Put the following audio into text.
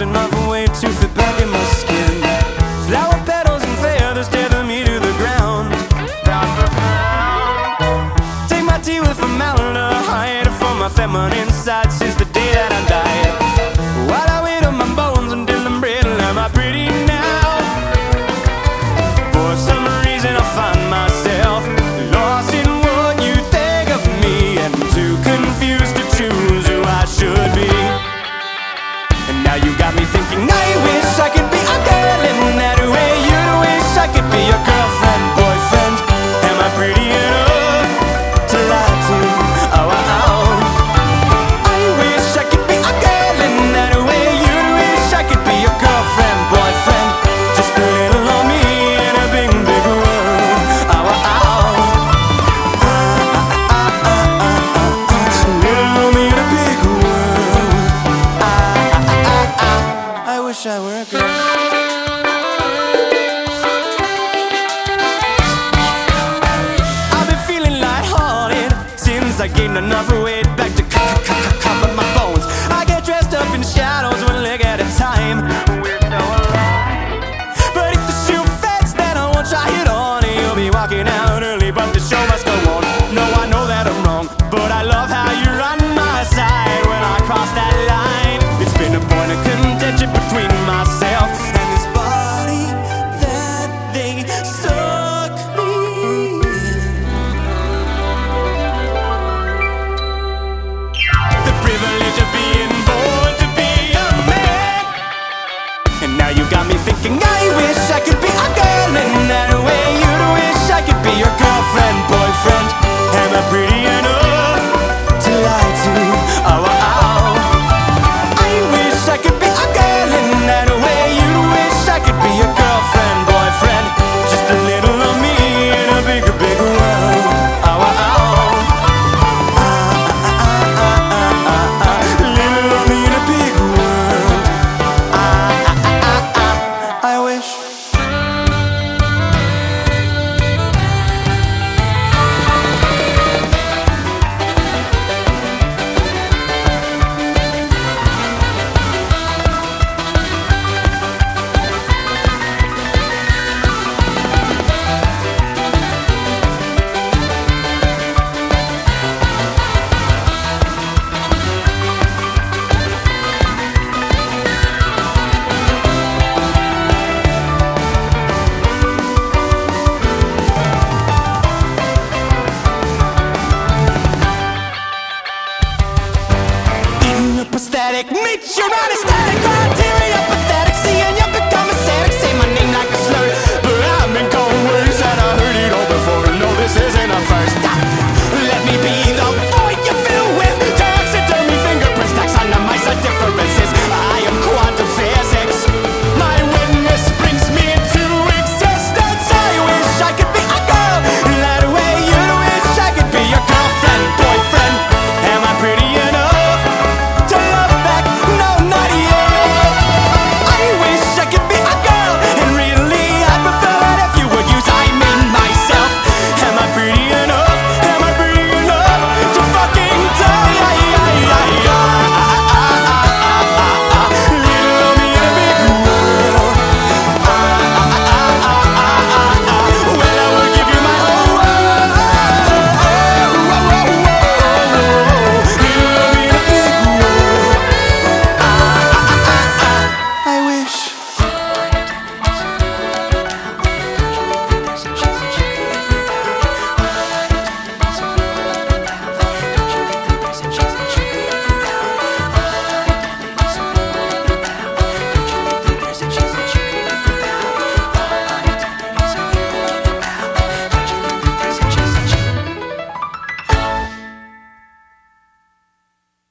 just another way to fit back in my skin. Flower petals and feathers tether me to the ground. Take my tea with formaldehyde for my feminine side since the day that I died. While I wait on my bones until I'm brittle, am I pretty now? For some reason I find myself lost in what you think of me, and too confused to choose who I should be. And now you got me thinking, I wish I could be a girl in that way. You wish I could be your girlfriend, boyfriend. Am I pretty enough to lie to? Oh, oh, oh. I wish I could be a girl in that way. You wish I could be your girlfriend, boyfriend. Just a little on me in a big, big world. Oh, oh, oh. Just a little on me in a big world. I wish I were a girl. I've been feeling lighthearted since I gained enough weight back to cover my bones. I get dressed up in shadows one leg at a time. But if the shoe fits, then I won't try it on. You'll be walking out